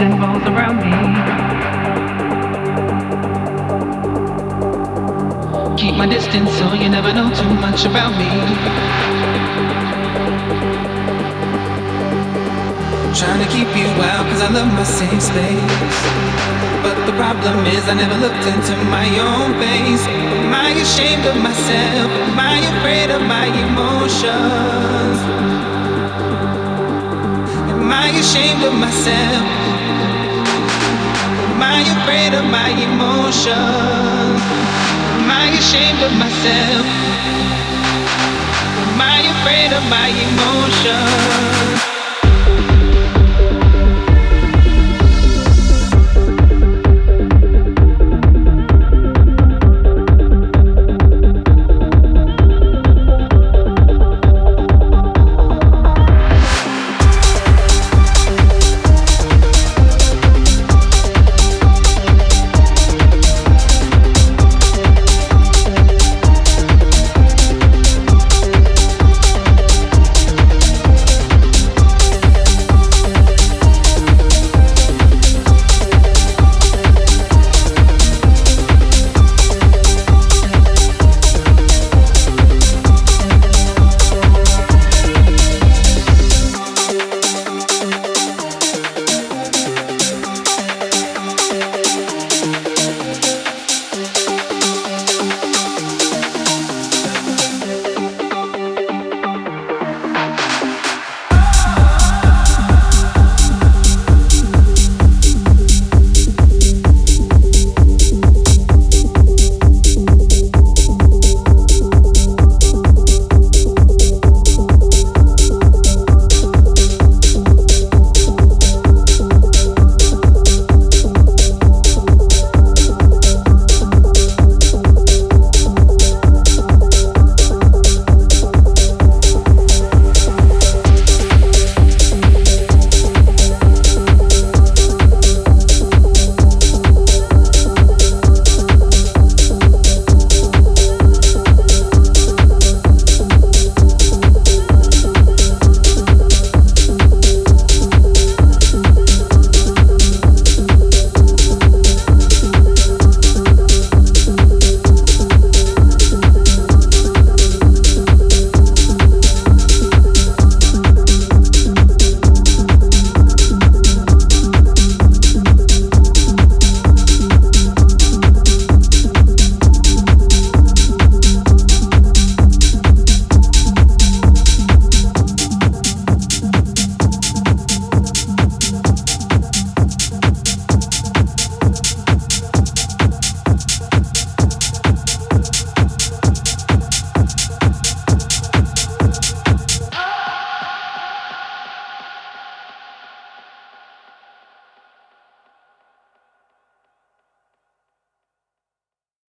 revolves around me. Keep my distance so you never know too much about me. Trying to keep you out cause I love my safe space. But the problem is I never looked into my own face. Am I ashamed of myself? Am I afraid of my emotions? Am I ashamed of myself? Am I afraid of my emotions? Am I ashamed of myself? Am I afraid of my emotions?